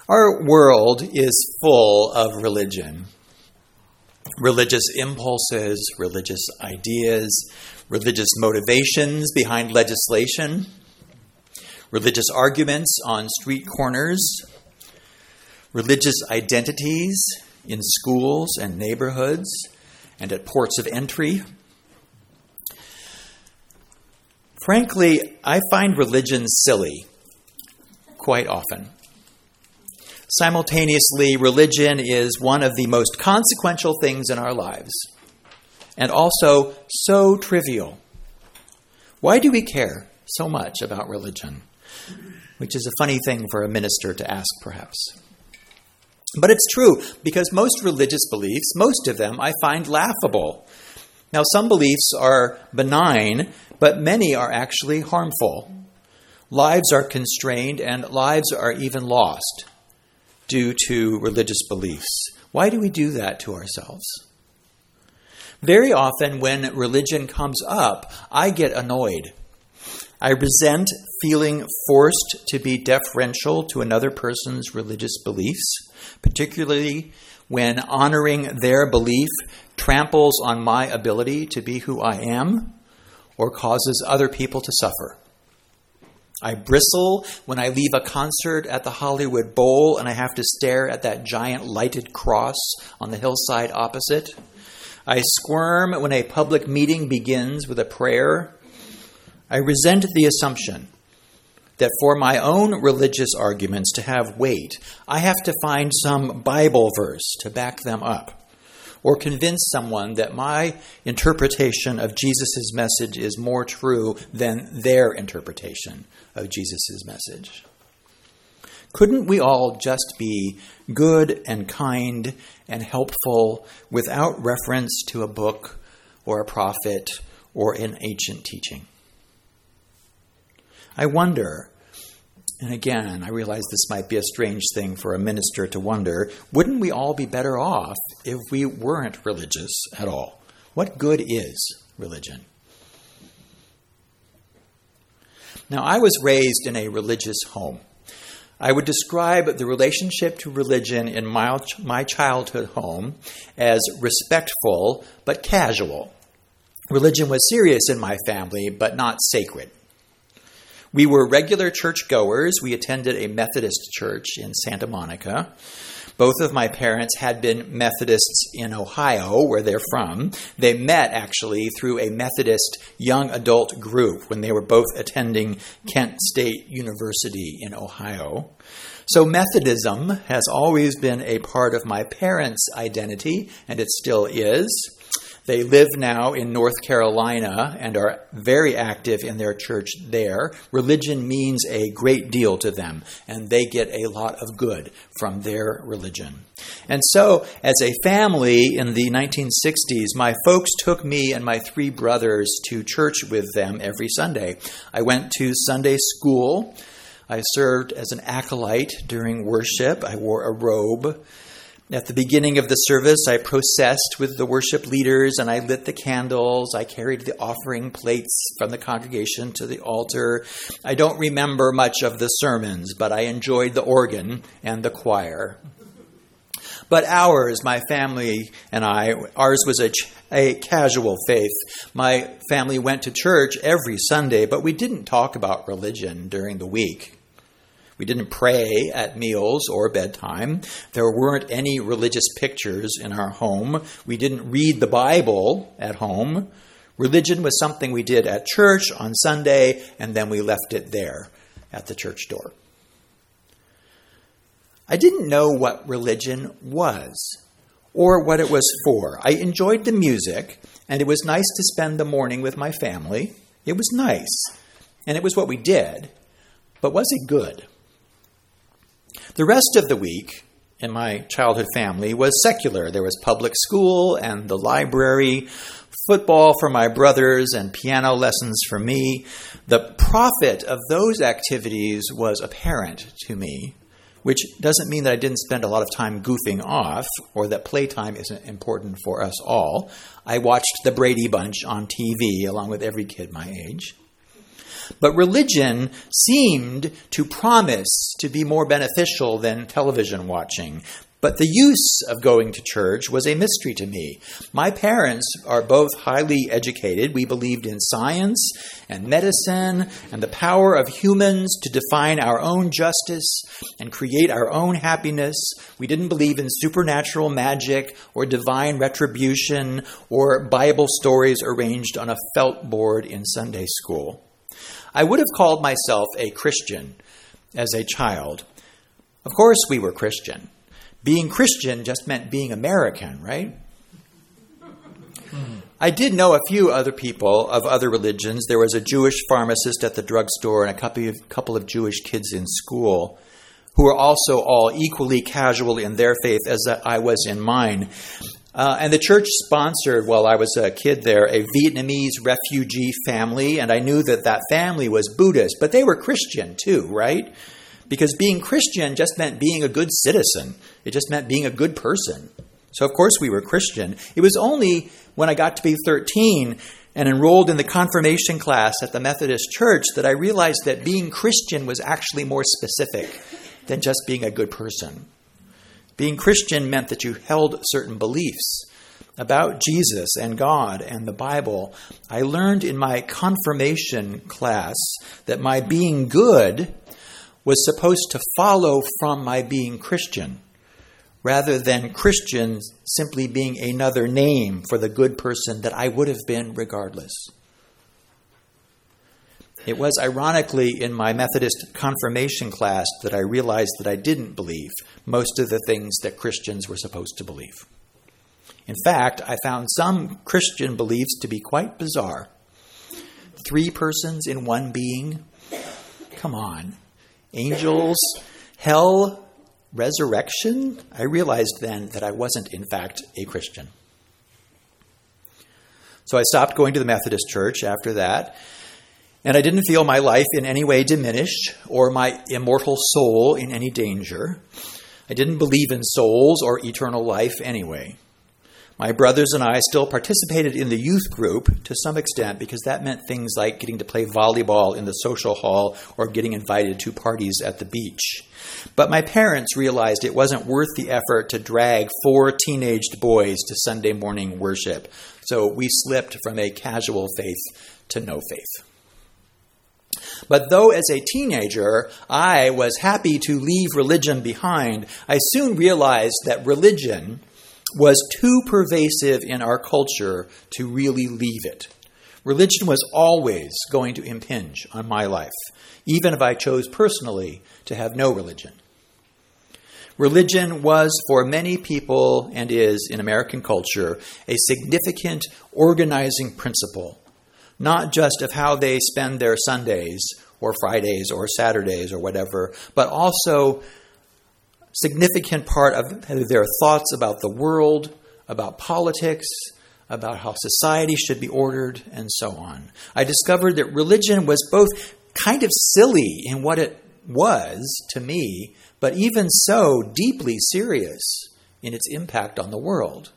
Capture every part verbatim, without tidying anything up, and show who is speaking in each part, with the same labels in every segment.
Speaker 1: Our world is full of religion. Religious impulses, religious ideas, religious motivations behind legislation, religious arguments on street corners, religious identities in schools and neighborhoods and at ports of entry. Frankly, I find religion silly quite often. Simultaneously, religion is one of the most consequential things in our lives, and also so trivial. Why do we care so much about religion? Which is a funny thing for a minister to ask, perhaps. But it's true, because most religious beliefs, most of them, I find laughable. Now, some beliefs are benign, but many are actually harmful. Lives are constrained, and lives are even lost due to religious beliefs. Why do we do that to ourselves? Very often when religion comes up, I get annoyed. I resent feeling forced to be deferential to another person's religious beliefs, particularly when honoring their belief tramples on my ability to be who I am or causes other people to suffer. I bristle when I leave a concert at the Hollywood Bowl and I have to stare at that giant lighted cross on the hillside opposite. I squirm when a public meeting begins with a prayer. I resent the assumption that for my own religious arguments to have weight, I have to find some Bible verse to back them up, or convince someone that my interpretation of Jesus' message is more true than their interpretation of Jesus' message. Couldn't we all just be good and kind and helpful without reference to a book or a prophet or an ancient teaching? I wonder, and again, I realize this might be a strange thing for a minister to wonder, wouldn't we all be better off if we weren't religious at all? What good is religion? Now, I was raised in a religious home. I would describe the relationship to religion in my, my childhood home as respectful but casual. Religion was serious in my family, but not sacred. We were regular churchgoers. We attended a Methodist church in Santa Monica. Both of my parents had been Methodists in Ohio, where they're from. They met, actually, through a Methodist young adult group when they were both attending Kent State University in Ohio. So Methodism has always been a part of my parents' identity, and it still is. They live now in North Carolina and are very active in their church there. Religion means a great deal to them, and they get a lot of good from their religion. And so, as a family in the nineteen sixties, my folks took me and my three brothers to church with them every Sunday. I went to Sunday school. I served as an acolyte during worship. I wore a robe. At the beginning of the service, I processed with the worship leaders and I lit the candles. I carried the offering plates from the congregation to the altar. I don't remember much of the sermons, but I enjoyed the organ and the choir. But ours, my family and I, ours was a, a casual faith. My family went to church every Sunday, but we didn't talk about religion during the week. We didn't pray at meals or bedtime. There weren't any religious pictures in our home. We didn't read the Bible at home. Religion was something we did at church on Sunday, and then we left it there at the church door. I didn't know what religion was or what it was for. I enjoyed the music, and it was nice to spend the morning with my family. It was nice, and it was what we did. But was it good? The rest of the week in my childhood family was secular. There was public school and the library, football for my brothers, and piano lessons for me. The profit of those activities was apparent to me, which doesn't mean that I didn't spend a lot of time goofing off or that playtime isn't important for us all. I watched the Brady Bunch on T V along with every kid my age. But religion seemed to promise to be more beneficial than television watching. But the use of going to church was a mystery to me. My parents are both highly educated. We believed in science and medicine and the power of humans to define our own justice and create our own happiness. We didn't believe in supernatural magic or divine retribution or Bible stories arranged on a felt board in Sunday school. I would have called myself a Christian as a child. Of course we were Christian. Being Christian just meant being American, right? I did know a few other people of other religions. There was a Jewish pharmacist at the drugstore and a couple of, couple of Jewish kids in school who were also all equally casual in their faith as I was in mine. Uh, and the church sponsored, while I was a kid there, a Vietnamese refugee family, and I knew that that family was Buddhist, but they were Christian too, right? Because being Christian just meant being a good citizen. It just meant being a good person. So of course we were Christian. It was only when I got to be thirteen and enrolled in the confirmation class at the Methodist Church that I realized that being Christian was actually more specific than just being a good person. Being Christian meant that you held certain beliefs about Jesus and God and the Bible. I learned in my confirmation class that my being good was supposed to follow from my being Christian, rather than Christian simply being another name for the good person that I would have been regardless. It was ironically in my Methodist confirmation class that I realized that I didn't believe most of the things that Christians were supposed to believe. In fact, I found some Christian beliefs to be quite bizarre. Three persons in one being? Come on. Angels, hell, resurrection? I realized then that I wasn't, in fact, a Christian. So I stopped going to the Methodist Church after that, and I didn't feel my life in any way diminished or my immortal soul in any danger. I didn't believe in souls or eternal life anyway. My brothers and I still participated in the youth group to some extent because that meant things like getting to play volleyball in the social hall or getting invited to parties at the beach. But my parents realized it wasn't worth the effort to drag four teenaged boys to Sunday morning worship. So we slipped from a casual faith to no faith. But though as a teenager I was happy to leave religion behind, I soon realized that religion was too pervasive in our culture to really leave it. Religion was always going to impinge on my life, even if I chose personally to have no religion. Religion was, for many people, and is in American culture, a significant organizing principle, not just of how they spend their Sundays or Fridays or Saturdays or whatever, but also significant part of their thoughts about the world, about politics, about how society should be ordered, and so on. I discovered that religion was both kind of silly in what it was to me, but even so deeply serious in its impact on the world.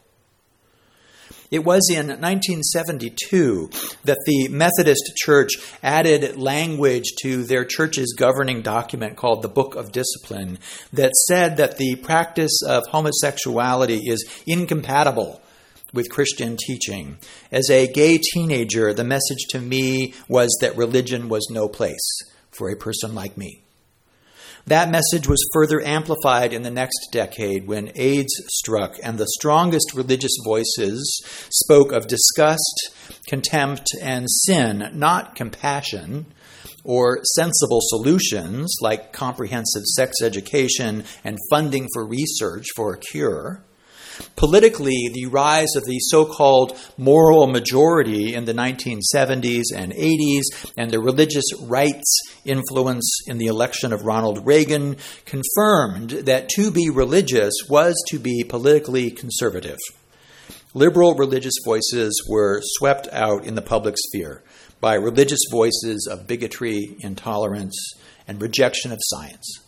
Speaker 1: It was in nineteen seventy-two that the Methodist Church added language to their church's governing document called the Book of Discipline that said that the practice of homosexuality is incompatible with Christian teaching. As a gay teenager, the message to me was that religion was no place for a person like me. That message was further amplified in the next decade when AIDS struck and the strongest religious voices spoke of disgust, contempt, and sin, not compassion or sensible solutions like comprehensive sex education and funding for research for a cure. Politically, the rise of the so-called moral majority in the nineteen seventies and eighties and the religious right's influence in the election of Ronald Reagan confirmed that to be religious was to be politically conservative. Liberal religious voices were swept out in the public sphere by religious voices of bigotry, intolerance, and rejection of science.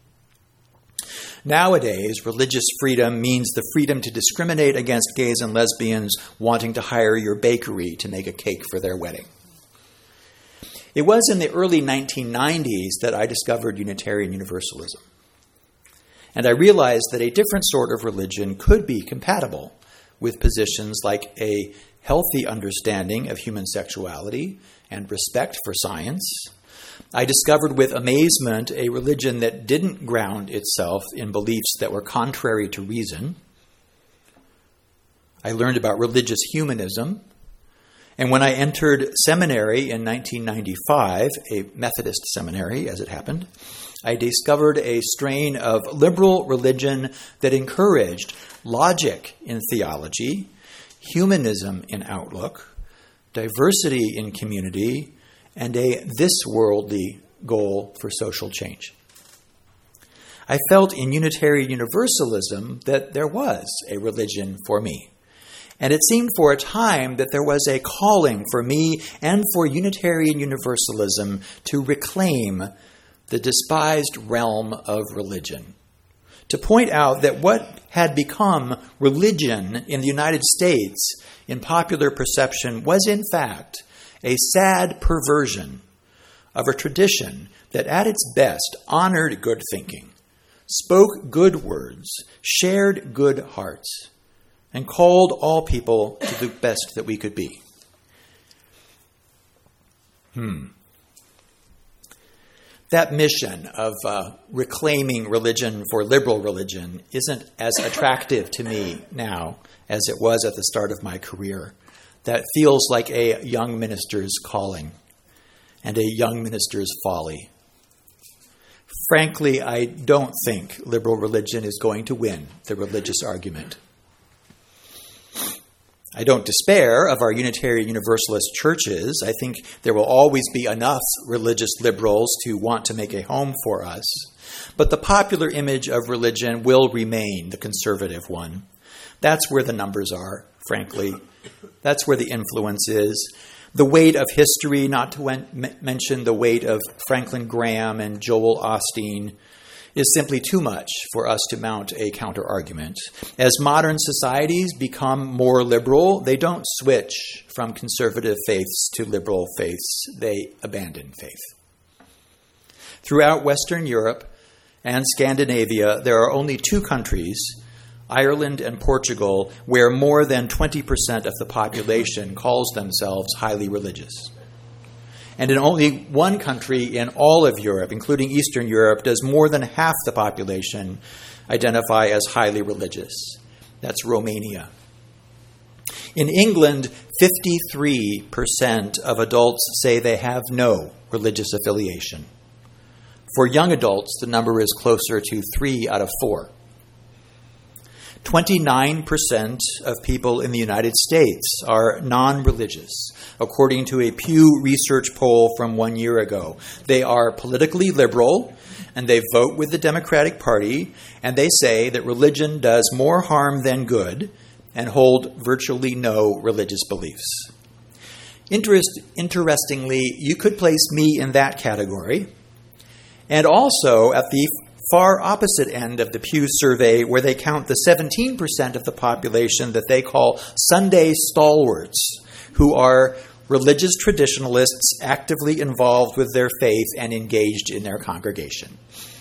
Speaker 1: Nowadays, religious freedom means the freedom to discriminate against gays and lesbians wanting to hire your bakery to make a cake for their wedding. It was in the early nineteen nineties that I discovered Unitarian Universalism. And I realized that a different sort of religion could be compatible with positions like a healthy understanding of human sexuality and respect for science. I discovered with amazement a religion that didn't ground itself in beliefs that were contrary to reason. I learned about religious humanism. And when I entered seminary in nineteen ninety-five, a Methodist seminary as it happened, I discovered a strain of liberal religion that encouraged logic in theology, humanism in outlook, diversity in community, and a this-worldly goal for social change. I felt in Unitarian Universalism that there was a religion for me. And it seemed for a time that there was a calling for me and for Unitarian Universalism to reclaim the despised realm of religion, to point out that what had become religion in the United States in popular perception was in fact a sad perversion of a tradition that at its best honored good thinking, spoke good words, shared good hearts, and called all people to the best that we could be. Hmm. That mission of uh, reclaiming religion for liberal religion isn't as attractive to me now as it was at the start of my career. That feels like a young minister's calling and a young minister's folly. Frankly, I don't think liberal religion is going to win the religious argument. I don't despair of our Unitarian Universalist churches. I think there will always be enough religious liberals to want to make a home for us. But the popular image of religion will remain the conservative one. That's where the numbers are, frankly. That's where the influence is. The weight of history, not to wen- mention the weight of Franklin Graham and Joel Osteen, is simply too much for us to mount a counter-argument. As modern societies become more liberal, they don't switch from conservative faiths to liberal faiths. They abandon faith. Throughout Western Europe and Scandinavia, there are only two countries, Ireland and Portugal, where more than twenty percent of the population calls themselves highly religious. And in only one country in all of Europe, including Eastern Europe, does more than half the population identify as highly religious. That's Romania. In England, fifty-three percent of adults say they have no religious affiliation. For young adults, the number is closer to three out of four. twenty-nine percent of people in the United States are non-religious, according to a Pew Research poll from one year ago. They are politically liberal, and they vote with the Democratic Party, and they say that religion does more harm than good, and hold virtually no religious beliefs. Interest, interestingly, you could place me in that category, and also at the far opposite end of the Pew survey, where they count the seventeen percent of the population that they call Sunday stalwarts, who are religious traditionalists actively involved with their faith and engaged in their congregation.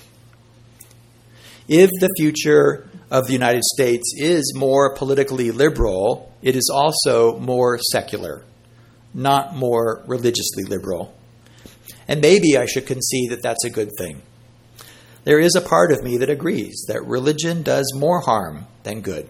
Speaker 1: If the future of the United States is more politically liberal, it is also more secular, not more religiously liberal. And maybe I should concede that that's a good thing. There is a part of me that agrees that religion does more harm than good.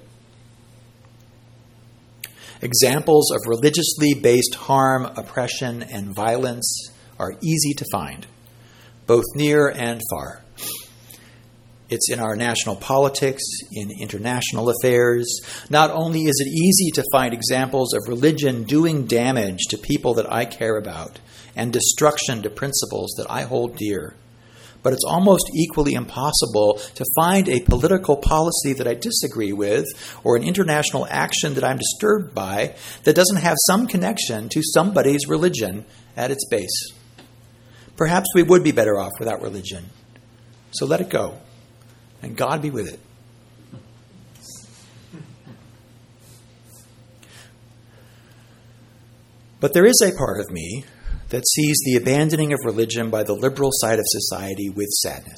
Speaker 1: Examples of religiously based harm, oppression, and violence are easy to find, both near and far. It's in our national politics, in international affairs. Not only is it easy to find examples of religion doing damage to people that I care about and destruction to principles that I hold dear, but it's almost equally impossible to find a political policy that I disagree with or an international action that I'm disturbed by that doesn't have some connection to somebody's religion at its base. Perhaps we would be better off without religion. So let it go, and God be with it. But there is a part of me that sees the abandoning of religion by the liberal side of society with sadness.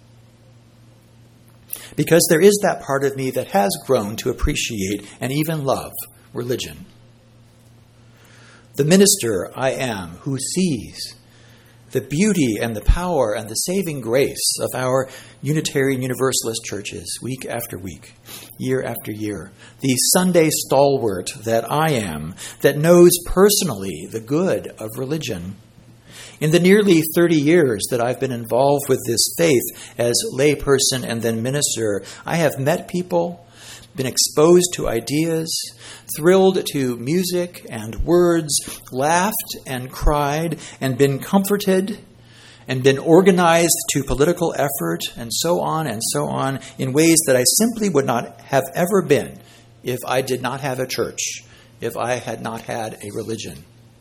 Speaker 1: Because there is that part of me that has grown to appreciate and even love religion. The minister I am who sees the beauty and the power and the saving grace of our Unitarian Universalist churches week after week, year after year. The Sunday stalwart that I am, that knows personally the good of religion. In the nearly thirty years that I've been involved with this faith as layperson and then minister, I have met people, been exposed to ideas, thrilled to music and words, laughed and cried, and been comforted, and been organized to political effort, and so on and so on, in ways that I simply would not have ever been if I did not have a church, if I had not had a religion.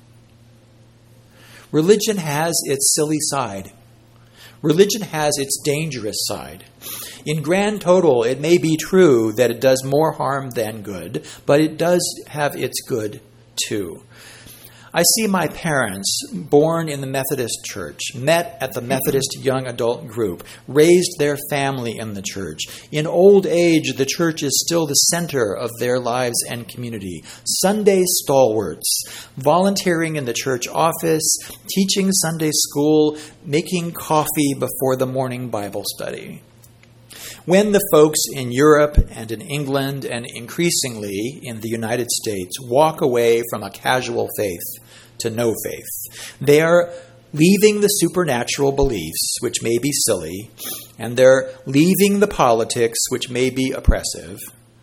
Speaker 1: Religion has its silly side. Religion has its dangerous side. In grand total, it may be true that it does more harm than good, but it does have its good too. I see my parents, born in the Methodist Church, met at the Methodist Young Adult Group, raised their family in the church. In old age, the church is still the center of their lives and community. Sunday stalwarts, volunteering in the church office, teaching Sunday school, making coffee before the morning Bible study. When the folks in Europe and in England and increasingly in the United States walk away from a casual faith to no faith, they are leaving the supernatural beliefs, which may be silly, and they're leaving the politics, which may be oppressive,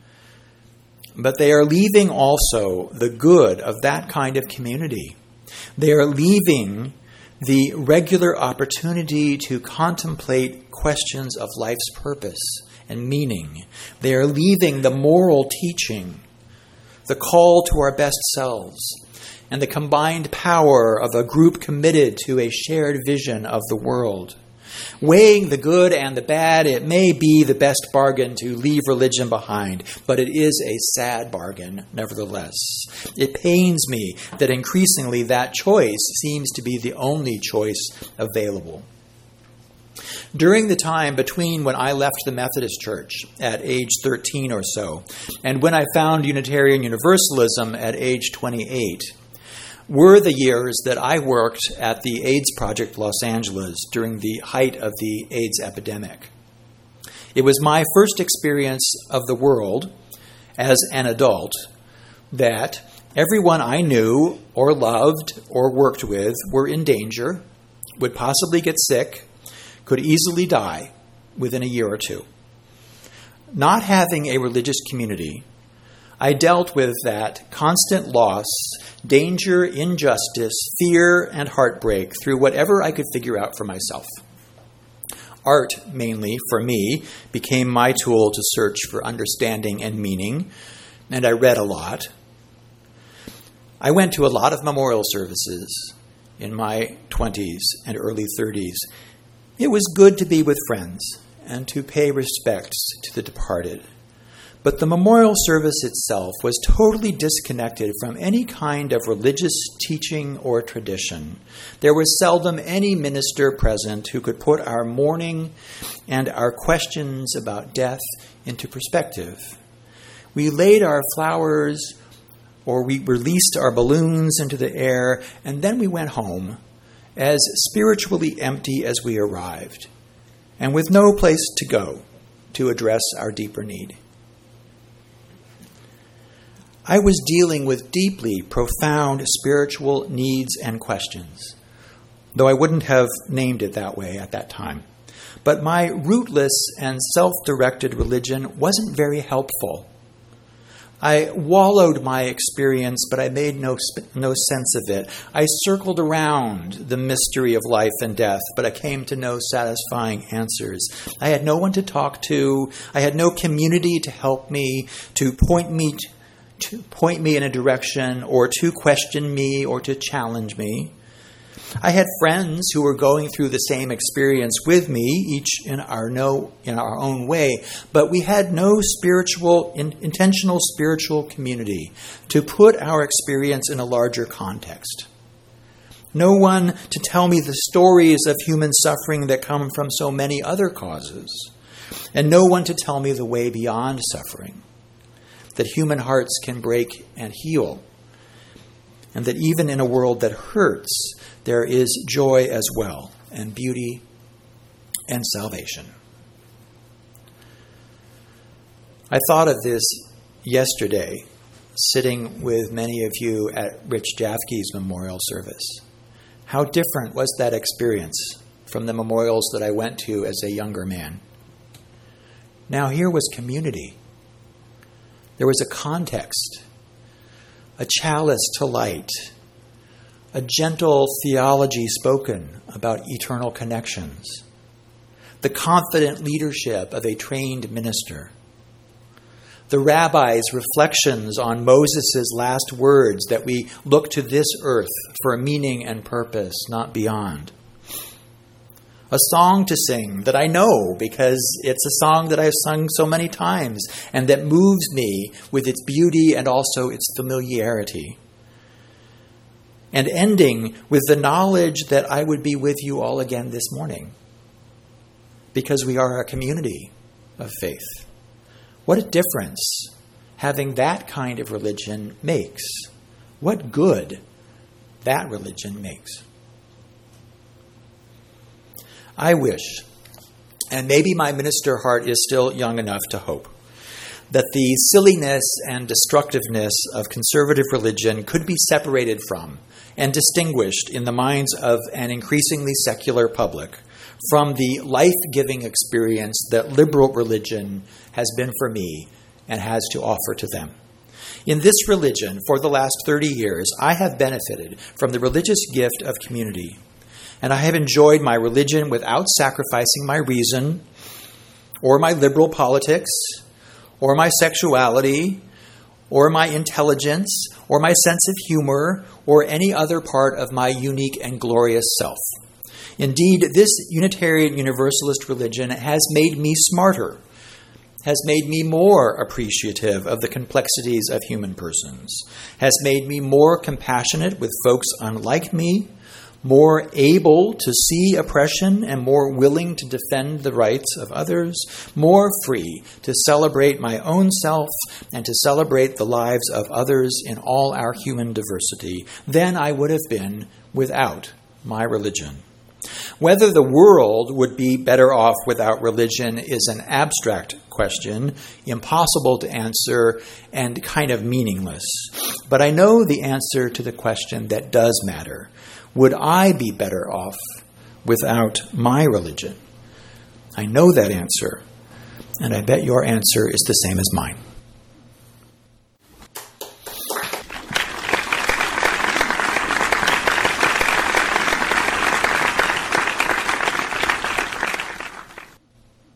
Speaker 1: but they are leaving also the good of that kind of community. They are leaving the regular opportunity to contemplate questions of life's purpose and meaning. They are leaving the moral teaching, the call to our best selves, and the combined power of a group committed to a shared vision of the world. Weighing the good and the bad, it may be the best bargain to leave religion behind, but it is a sad bargain nevertheless. It pains me that increasingly that choice seems to be the only choice available. During the time between when I left the Methodist Church at age thirteen or so, and when I found Unitarian Universalism at age twenty-eight, were the years that I worked at the AIDS Project Los Angeles during the height of the AIDS epidemic. It was my first experience of the world as an adult that everyone I knew or loved or worked with were in danger, would possibly get sick, could easily die within a year or two. Not having a religious community, I dealt with that constant loss, danger, injustice, fear, and heartbreak through whatever I could figure out for myself. Art, mainly, for me, became my tool to search for understanding and meaning, and I read a lot. I went to a lot of memorial services in my twenties and early thirties. It was good to be with friends and to pay respects to the departed. But the memorial service itself was totally disconnected from any kind of religious teaching or tradition. There was seldom any minister present who could put our mourning and our questions about death into perspective. We laid our flowers or we released our balloons into the air, and then we went home as spiritually empty as we arrived, and with no place to go to address our deeper need. I was dealing with deeply profound spiritual needs and questions, though I wouldn't have named it that way at that time. But my rootless and self-directed religion wasn't very helpful. I wallowed my experience, but I made no no sense of it. I circled around the mystery of life and death, but I came to no satisfying answers. I had no one to talk to. I had no community to help me, to point me to point me in a direction, or to question me, or to challenge me. I had friends who were going through the same experience with me, each in our no in our own way, but we had no spiritual, in, intentional spiritual community to put our experience in a larger context. No one to tell me the stories of human suffering that come from so many other causes. And no one to tell me the way beyond suffering, that human hearts can break and heal, and that even in a world that hurts, there is joy as well, and beauty and salvation. I thought of this yesterday, sitting with many of you at Rich Jaffke's memorial service. How different was that experience from the memorials that I went to as a younger man? Now here was community. There was a context, a chalice to light, a gentle theology spoken about eternal connections, the confident leadership of a trained minister, the rabbi's reflections on Moses' last words that we look to this earth for meaning and purpose, not beyond. A song to sing that I know because it's a song that I've sung so many times and that moves me with its beauty and also its familiarity. And ending with the knowledge that I would be with you all again this morning because we are a community of faith. What a difference having that kind of religion makes. What good that religion makes. I wish, and maybe my minister heart is still young enough to hope, that the silliness and destructiveness of conservative religion could be separated from and distinguished in the minds of an increasingly secular public from the life-giving experience that liberal religion has been for me and has to offer to them. In this religion, for the last thirty years, I have benefited from the religious gift of community, and I have enjoyed my religion without sacrificing my reason or my liberal politics or my sexuality or my intelligence or my sense of humor or any other part of my unique and glorious self. Indeed, this Unitarian Universalist religion has made me smarter, has made me more appreciative of the complexities of human persons, has made me more compassionate with folks unlike me, more able to see oppression and more willing to defend the rights of others, more free to celebrate my own self and to celebrate the lives of others in all our human diversity than I would have been without my religion. Whether the world would be better off without religion is an abstract question, impossible to answer, and kind of meaningless. But I know the answer to the question that does matter. Would I be better off without my religion? I know that answer, and I bet your answer is the same as mine.